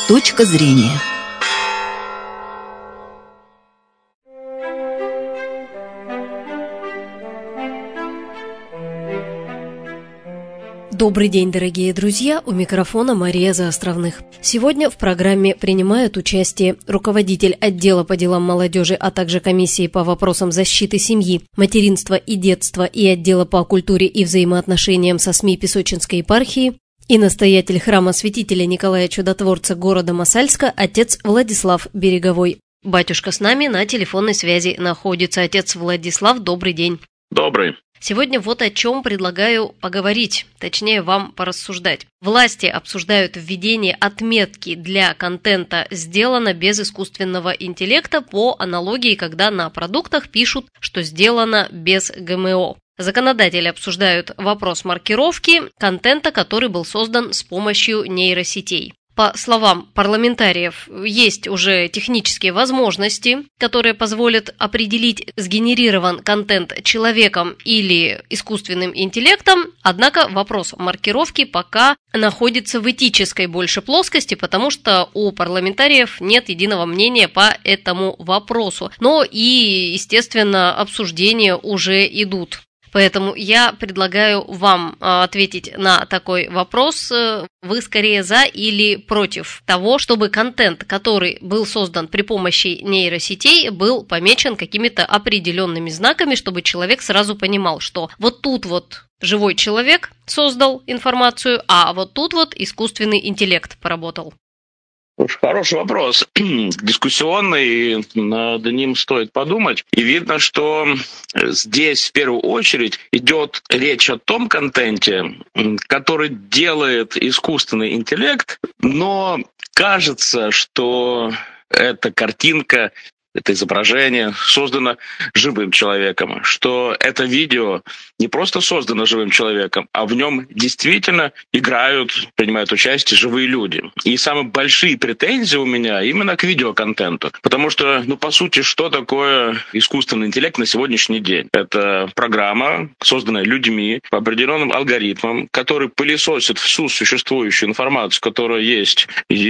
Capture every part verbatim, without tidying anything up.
Точка зрения. Добрый день, дорогие друзья, у микрофона Мария Заостровных. Сегодня в программе принимают участие руководитель отдела по делам молодежи, а также комиссии по вопросам защиты семьи, материнства и детства и отдела по культуре и взаимоотношениям со СМИ Песочинской епархии и настоятель храма святителя Николая Чудотворца города Мосальска отец Владислав Береговой. Батюшка с нами на телефонной связи находится. Отец Владислав, добрый день. Добрый. Сегодня вот о чем предлагаю поговорить, точнее вам порассуждать. Власти обсуждают введение отметки для контента «сделано без искусственного интеллекта» по аналогии, когда на продуктах пишут, что сделано без ГМО. Законодатели обсуждают вопрос маркировки контента, который был создан с помощью нейросетей. По словам парламентариев, есть уже технические возможности, которые позволят определить, сгенерирован контент человеком или искусственным интеллектом, однако вопрос маркировки пока находится в этической больше плоскости, потому что у парламентариев нет единого мнения по этому вопросу. Но и, естественно, обсуждения уже идут. Поэтому я предлагаю вам ответить на такой вопрос. Вы скорее за или против того, чтобы контент, который был создан при помощи нейросетей, был помечен какими-то определенными знаками, чтобы человек сразу понимал, что вот тут вот живой человек создал информацию, а вот тут вот искусственный интеллект поработал. Хороший вопрос, дискуссионный, над ним стоит подумать. И видно, что здесь в первую очередь идет речь о том контенте, который делает искусственный интеллект, но кажется, что эта картинка, это изображение создано живым человеком, что это видео не просто создано живым человеком, а в нем действительно играют, принимают участие живые люди. И самые большие претензии у меня именно к видеоконтенту. Потому что, ну, по сути, что такое искусственный интеллект на сегодняшний день? Это программа, созданная людьми по определенным алгоритмам, который пылесосит всю существующую информацию, которая есть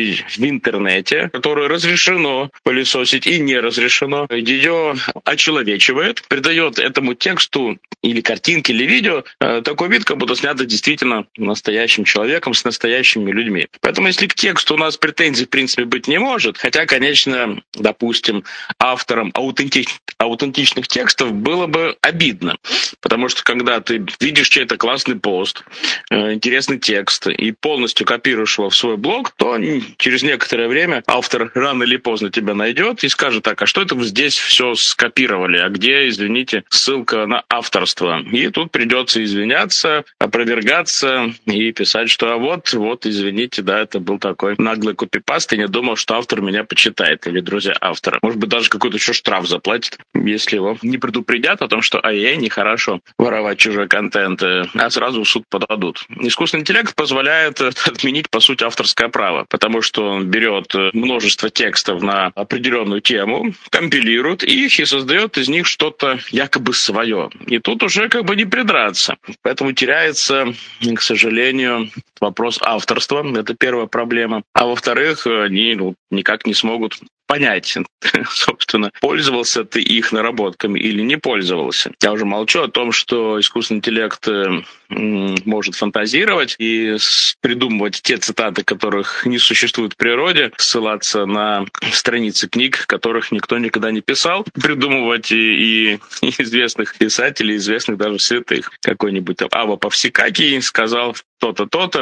в интернете, которую разрешено пылесосить и не разрешено, ее очеловечивает, придает этому тексту или картинке, или видео э, такой вид, как будто снято действительно настоящим человеком с настоящими людьми. Поэтому если к тексту у нас претензий в принципе быть не может, хотя, конечно, допустим, авторам аутентич... аутентичных текстов было бы обидно, потому что когда ты видишь чей-то классный пост, э, интересный текст и полностью копируешь его в свой блог, то через некоторое время автор рано или поздно тебя найдет и скажет: так, а что это вы здесь все скопировали, а где, извините, ссылка на авторство? И тут придется извиняться, опровергаться и писать, что а вот, вот, извините, да, это был такой наглый копипаст, и не думал, что автор меня почитает, или друзья автора. Может быть, даже какой-то еще штраф заплатит, если его не предупредят о том, что ай-яй, нехорошо воровать чужой контент, а сразу в суд подадут. Искусственный интеллект позволяет отменить, по сути, авторское право, потому что он берет множество текстов на определенную тему, компилирует их и создает из них что-то якобы свое. И тут уже как бы не придраться. Поэтому теряется, к сожалению, вопрос авторства. Это первая проблема. А во-вторых, они ну, никак не смогут понять, собственно, пользовался ты их наработками или не пользовался. Я уже молчу о том, что искусственный интеллект может фантазировать и придумывать те цитаты, которых не существует в природе, ссылаться на страницы книг, которых никто никогда не писал, придумывать и, и известных писателей, известных даже святых. Какой-нибудь Ава Павсикакий сказал то-то, то-то,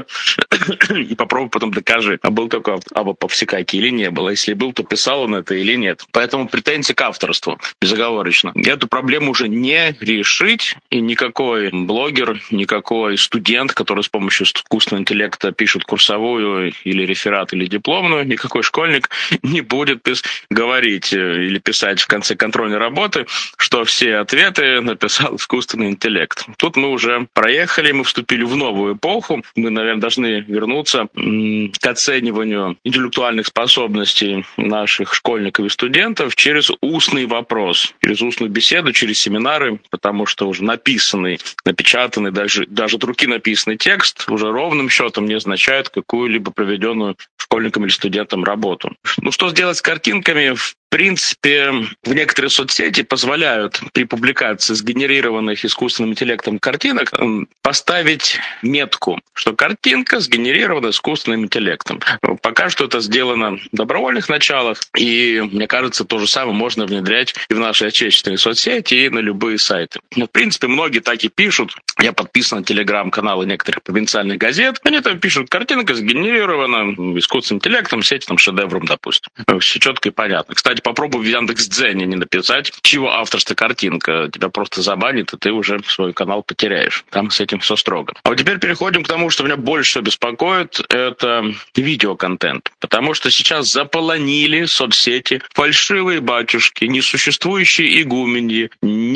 и попробуй потом докажи, а был такой Ава Павсикакий или не было. Если был, то писал он это или нет. Поэтому претензии к авторству безоговорочно. Эту проблему уже не решить, и никакой блогер, никакой студент, который с помощью искусственного интеллекта пишет курсовую или реферат, или дипломную, никакой школьник не будет пис- говорить или писать в конце контрольной работы, что все ответы написал искусственный интеллект. Тут мы уже проехали, мы вступили в новую эпоху. Мы, наверное, должны вернуться м- к оцениванию интеллектуальных способностей наших школьников и студентов через устный вопрос, через устную беседу, через семинары, потому что уже написанный, напечатанный, даже, даже от руки написанный текст уже ровным счетом не означает какую-либо проведенную в школьникам или студентам работу. Ну, что сделать с картинками? В принципе, в некоторые соцсети позволяют при публикации сгенерированных искусственным интеллектом картинок поставить метку, что картинка сгенерирована искусственным интеллектом. Пока что это сделано в добровольных началах, и, мне кажется, то же самое можно внедрять и в наши отечественные соцсети, и на любые сайты. В принципе, многие так и пишут. Я подписан на телеграм-каналы некоторых провинциальных газет. Они там пишут, картинка сгенерирована искусственным интеллектом, сеть там шедевром, допустим. Все четко и понятно. Кстати, попробуй в Яндекс.Дзене не написать, чего авторская картинка. Тебя просто забанит, и ты уже свой канал потеряешь. Там с этим все строго. А вот теперь переходим к тому, что меня больше всего беспокоит, это видеоконтент. Потому что сейчас заполонили соцсети фальшивые батюшки, несуществующие игуменьи,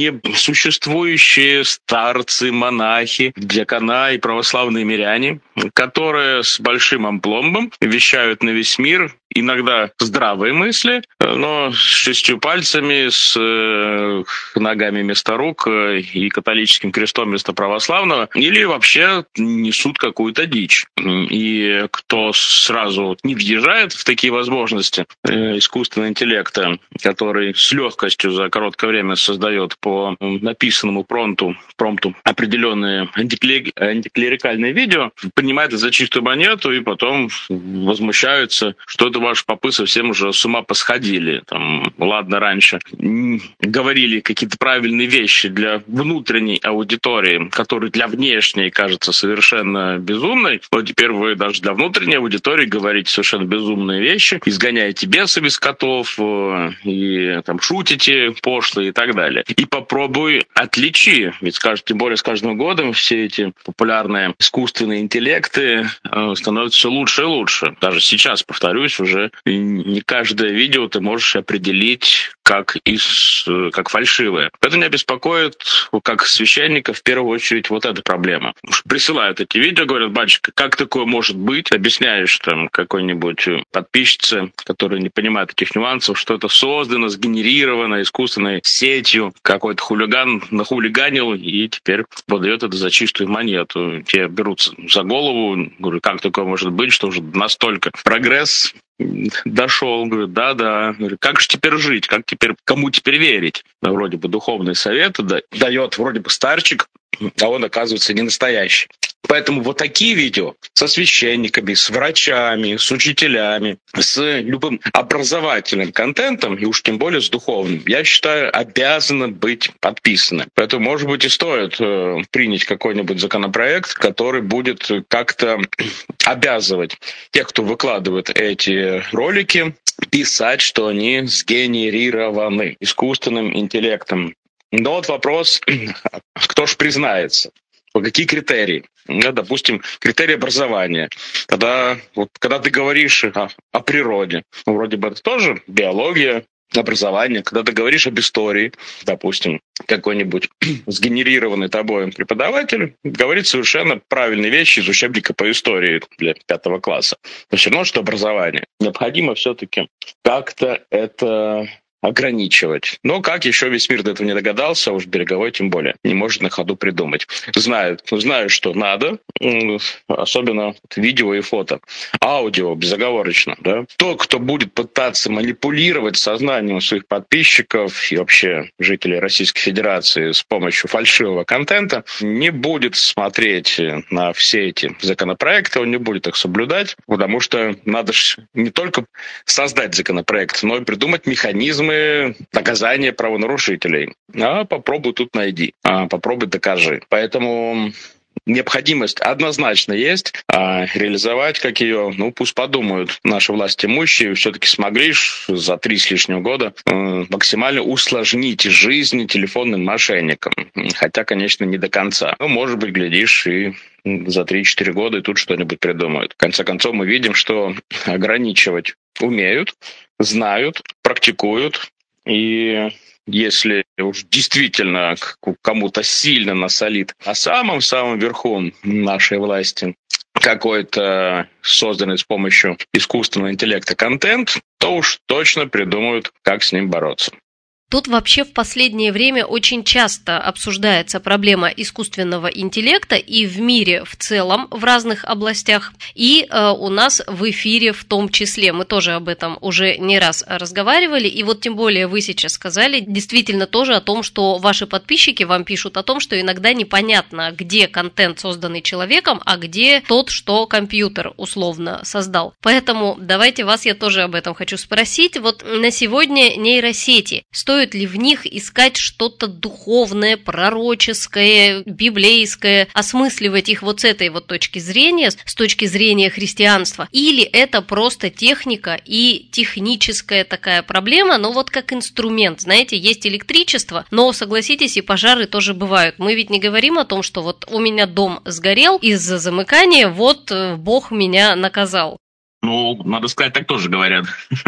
несуществующие старцы, монахи, диакона и православные миряне, которые с большим ампломбом вещают на весь мир иногда здравые мысли, но с шестью пальцами, с э, ногами вместо рук и католическим крестом вместо православного, или вообще несут какую-то дичь. И кто сразу не въезжает в такие возможности э, искусственного интеллекта, который с легкостью за короткое время создает по написанному промпту, промпту определенные антиклери- антиклерикальные видео, понимает это за чистую монету и потом возмущаются, что это ваши попы совсем уже с ума посходили. Там, ладно, раньше говорили какие-то правильные вещи для внутренней аудитории, которые для внешней кажется совершенно безумной, но теперь вы даже для внутренней аудитории говорите совершенно безумные вещи, изгоняете бесов из котов и там шутите пошло и так далее. И попробуй отличи, ведь тем более с каждым годом все эти популярные искусственные интеллекты становятся все лучше и лучше. Даже сейчас, повторюсь, уже не каждое видео ты можешь определить как, из, как фальшивое. Это меня беспокоит, как священника, в первую очередь, вот эта проблема. Присылают эти видео, говорят, батюшка, как такое может быть? Объясняешь там какой-нибудь подписчице, которая не понимает этих нюансов, что это создано, сгенерировано искусственной сетью. Какой-то хулиган нахулиганил и теперь выдает это за чистую монету. Те берутся за голову, говорю, как такое может быть, что уже настолько прогресс дошел, говорит, да-да. Говорю, как же теперь жить? Как теперь, кому теперь верить? Да, вроде бы духовные советы да, дает вроде бы старчик, а он, оказывается, не настоящий. Поэтому вот такие видео со священниками, с врачами, с учителями, с любым образовательным контентом, и уж тем более с духовным, я считаю, обязаны быть подписаны. Поэтому, может быть, и стоит э, принять какой-нибудь законопроект, который будет как-то обязывать тех, кто выкладывает эти ролики, писать, что они сгенерированы искусственным интеллектом. Но вот вопрос, кто ж признается? Какие критерии? Ну, допустим, критерии образования. Когда, вот, когда ты говоришь о, о природе, ну, вроде бы это тоже биология, образование. Когда ты говоришь об истории, допустим, какой-нибудь сгенерированный тобой преподаватель говорит совершенно правильные вещи из учебника по истории для пятого класса. Но все равно, что образование. Необходимо все-таки как-то это ограничивать. Но как еще весь мир до этого не догадался, а уж береговой тем более не может на ходу придумать. Знают, знают, что надо, особенно видео и фото. Аудио безоговорочно. Да? Тот, кто будет пытаться манипулировать сознанием своих подписчиков и вообще жителей Российской Федерации с помощью фальшивого контента, не будет смотреть на все эти законопроекты, он не будет их соблюдать, потому что надо же не только создать законопроект, но и придумать механизмы наказания правонарушителей. А попробуй тут найди, а попробуй докажи. Поэтому необходимость однозначно есть, а реализовать как ее, ну пусть подумают наши власти имущие, все-таки смогли за три с лишним года э, максимально усложнить жизнь телефонным мошенникам. Хотя, конечно, не до конца. Но, может быть, глядишь, и за три-четыре года и тут что-нибудь придумают. В конце концов, мы видим, что ограничивать умеют, знают, практикуют, и если уж действительно кому-то сильно насолит на самом-самом верху нашей власти какой-то созданный с помощью искусственного интеллекта контент, то уж точно придумают, как с ним бороться. Тут вообще в последнее время очень часто обсуждается проблема искусственного интеллекта и в мире в целом, в разных областях, и э, у нас в эфире в том числе. Мы тоже об этом уже не раз разговаривали, и вот тем более вы сейчас сказали действительно тоже о том, что ваши подписчики вам пишут о том, что иногда непонятно, где контент, созданный человеком, а где тот, что компьютер условно создал. Поэтому давайте вас я тоже об этом хочу спросить. Вот на сегодня нейросети, стоит ли в них искать что-то духовное, пророческое, библейское, осмысливать их вот с этой вот точки зрения, с точки зрения христианства, или это просто техника и техническая такая проблема, но вот как инструмент, знаете, есть электричество, но, согласитесь, и пожары тоже бывают. Мы ведь не говорим о том, что вот у меня дом сгорел из-за замыкания, вот Бог меня наказал. Ну, надо сказать, так тоже говорят.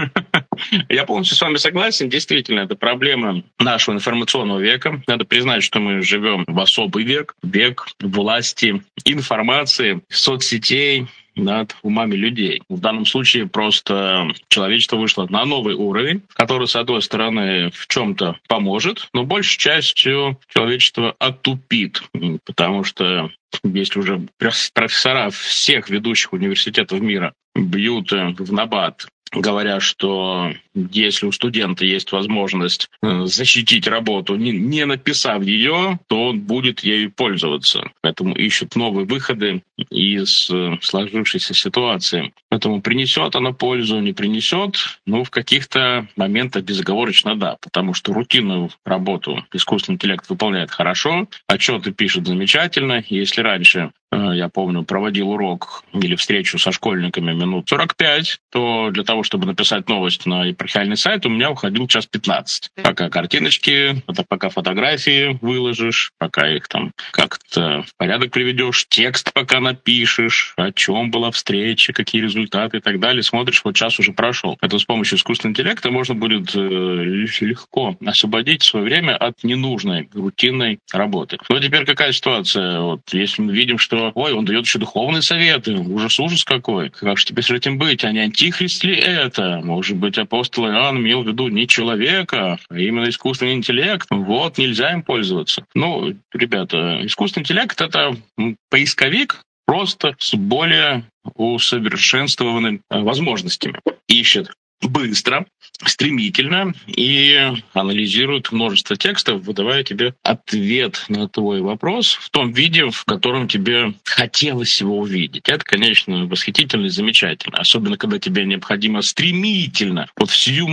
Я полностью с вами согласен. Действительно, это проблема нашего информационного века. Надо признать, что мы живем в особый век, век власти, информации, соцсетей над умами людей. В данном случае просто человечество вышло на новый уровень, который, с одной стороны, в чем-то поможет, но большей частью человечество оттупит, потому что если уже профессора всех ведущих университетов мира бьют в набат, говоря, что если у студента есть возможность защитить работу, не, не написав ее, то он будет ею пользоваться. Поэтому ищут новые выходы из сложившейся ситуации. Поэтому принесет она пользу, не принесет, ну, в каких-то моментах безоговорочно да, потому что рутинную работу искусственный интеллект выполняет хорошо, отчеты пишет замечательно. Если раньше, я помню, проводил урок или встречу со школьниками минут сорок пять, то для того, чтобы написать новость на епархиальный сайт, у меня уходил час пятнадцать. Пока картиночки, это пока фотографии выложишь, пока их там как-то в порядок приведешь, текст пока напишешь, о чем была встреча, какие результаты и так далее, смотришь, вот час уже прошел. Это с помощью искусственного интеллекта можно будет легко освободить свое время от ненужной рутинной работы. Но теперь какая ситуация? Вот, если мы видим, что ой, он дает еще духовные советы, ужас-ужас какой, как же теперь с этим быть, а не антихрист ли это? Может быть, апостол Иоанн имел в виду не человека, а именно искусственный интеллект? Вот, нельзя им пользоваться. Ну, ребята, искусственный интеллект — это поисковик, просто с более усовершенствованными возможностями. Ищет быстро, стремительно и анализирует множество текстов, выдавая тебе ответ на твой вопрос в том виде, в котором тебе хотелось его увидеть. Это, конечно, восхитительно и замечательно. Особенно, когда тебе необходимо стремительно, вот в сию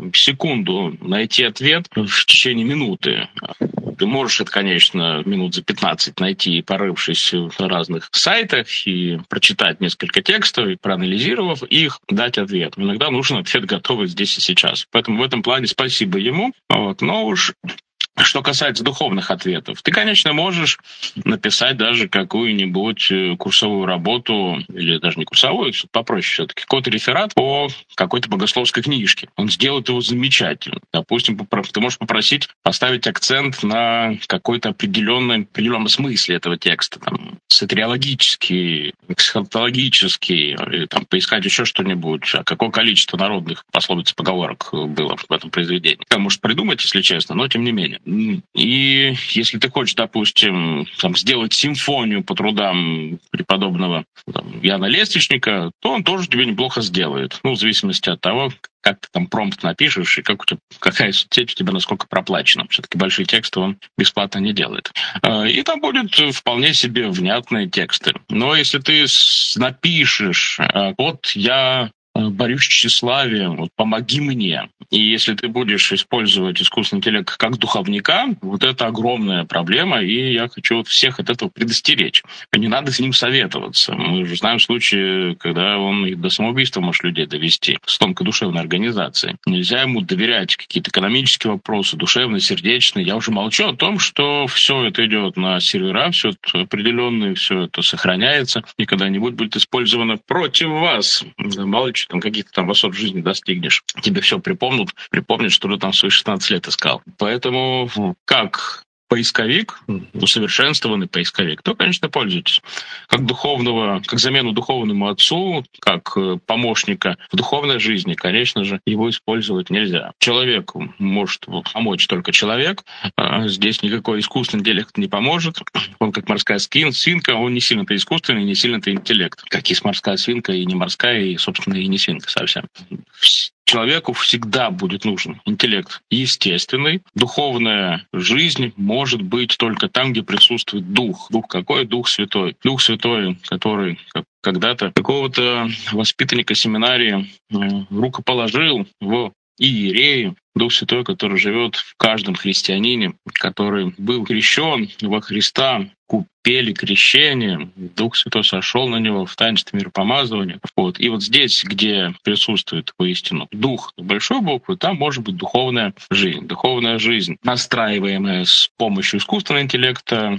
секунду найти ответ в течение минуты. Ты можешь это, конечно, минут за пятнадцать найти, порывшись на разных сайтах, и прочитать несколько текстов, и проанализировав их, дать ответ. Иногда нужен ответ готовый здесь и сейчас. Поэтому в этом плане спасибо ему. Вот. Но уж что касается духовных ответов, ты, конечно, можешь написать даже какую-нибудь курсовую работу, или даже не курсовую, попроще все-таки, какой-то реферат по какой-то богословской книжке. Он сделает его замечательно. Допустим, ты можешь попросить поставить акцент на какой-то определенный, определенном смысле этого текста, там, сатириологический, эсхатологический, или там, поискать еще что-нибудь, а какое количество народных пословиц и поговорок было в этом произведении. Ты можешь придумать, если честно, но тем не менее. И если ты хочешь, допустим, там, сделать симфонию по трудам преподобного там, Яна Лестничника, то он тоже тебе неплохо сделает. Ну, в зависимости от того, как ты там промпт напишешь и как у тебя, какая соцсеть у тебя насколько проплачена. Все-таки большие тексты он бесплатно не делает. И там будут вполне себе внятные тексты. Но если ты напишешь, вот я борюсь с тщеславием, вот помоги мне. И если ты будешь использовать искусственный интеллект как духовника, вот это огромная проблема, и я хочу вот всех от этого предостеречь. Не надо с ним советоваться. Мы уже знаем случаи, когда он и до самоубийства может людей довести с тонкой душевной организацией. Нельзя ему доверять какие-то экономические вопросы, душевные, сердечные. Я уже молчу о том, что все это идет на сервера, все это определенное, все это сохраняется и когда-нибудь будет использовано против вас. Мало ли, там каких-то там высот в жизни достигнешь. Тебе все припомнят, припомнят, что ты там свои шестнадцать лет искал. Поэтому как поисковик, усовершенствованный поисковик, то, конечно, пользуйтесь. Как духовного, как замену духовному отцу, как помощника в духовной жизни, конечно же, его использовать нельзя. Человеку может помочь только человек. Здесь никакой искусственный интеллект не поможет. Он как морская свинка, он не сильно-то искусственный, не сильно-то интеллект. Как есть морская свинка и не морская, и, собственно, и не свинка совсем. Человеку всегда будет нужен интеллект естественный. Духовная жизнь может быть только там, где присутствует Дух. Дух какой? Дух Святой. Дух Святой, который когда-то какого-то воспитанника семинарии рукоположил в иереи. Дух Святой, который живет в каждом христианине, который был крещен во Христа, купели крещение, Дух Святой сошел на него в таинстве миропомазывания. Вот. И вот здесь, где присутствует воистину Дух с большой буквы, там может быть духовная жизнь. Духовная жизнь, настраиваемая с помощью искусственного интеллекта,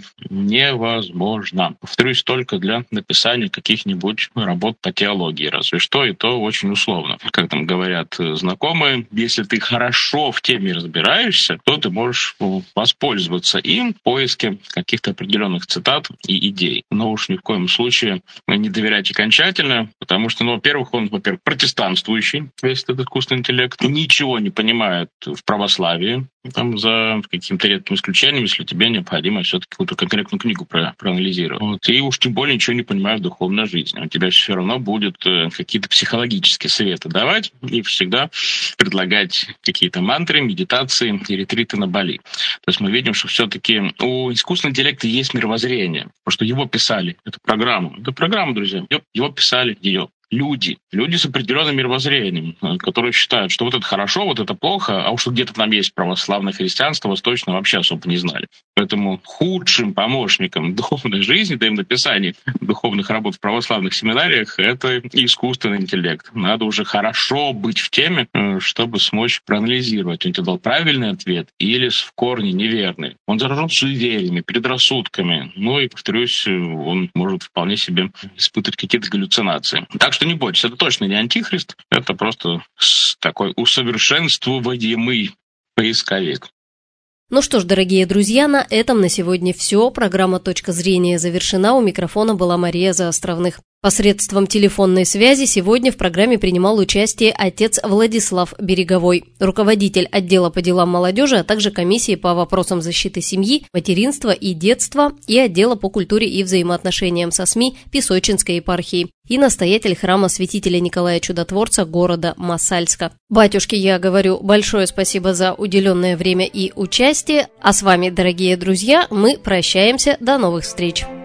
невозможна. Повторюсь, только для написания каких-нибудь работ по теологии, разве что, и то очень условно. Как там говорят знакомые, если ты хорошо в теме разбираешься, то ты можешь воспользоваться им в поиске каких-то определенных цитат и идей. Но уж ни в коем случае не доверять окончательно, потому что, ну, во-первых, он, во-первых, протестанствующий, весь этот искусственный интеллект, ничего не понимает в православии, там, за каким-то редким исключением, если тебе необходимо все-таки какую-то конкретную книгу про- проанализировать. Вот. И уж тем более ничего не понимает в духовной жизни. У тебя все равно будут какие-то психологические советы давать и всегда предлагать какие-то мантры, медитации и ретриты на Бали. То есть мы видим, что все-таки у искусственного интеллекта есть мировоззрение, потому что его писали, эту программу. Это программа, друзья, его писали ее люди. Люди с определенным мировоззрением, которые считают, что вот это хорошо, вот это плохо, а уж где-то там есть православное христианство, восточное вообще особо не знали. Поэтому худшим помощником духовной жизни, да и в написании духовных работ в православных семинариях, это искусственный интеллект. Надо уже хорошо быть в теме, чтобы смочь проанализировать, он тебе дал правильный ответ или в корне неверный. Он заражен суевериями, предрассудками. Ну и, повторюсь, он может вполне себе испытывать какие-то галлюцинации. Так что не бойтесь, это точно не антихрист, это просто такой усовершенствуемый поисковик. Ну что ж, дорогие друзья, на этом на сегодня все. Программа «Точка зрения» завершена. У микрофона была Мария Заостровных. Посредством телефонной связи сегодня в программе принимал участие отец Владислав Береговой, руководитель отдела по делам молодежи, а также комиссии по вопросам защиты семьи, материнства и детства и отдела по культуре и взаимоотношениям со СМИ Песочинской епархии и настоятель храма святителя Николая Чудотворца города Мосальска. Батюшке я говорю большое спасибо за уделенное время и участие, а с вами, дорогие друзья, мы прощаемся. До новых встреч!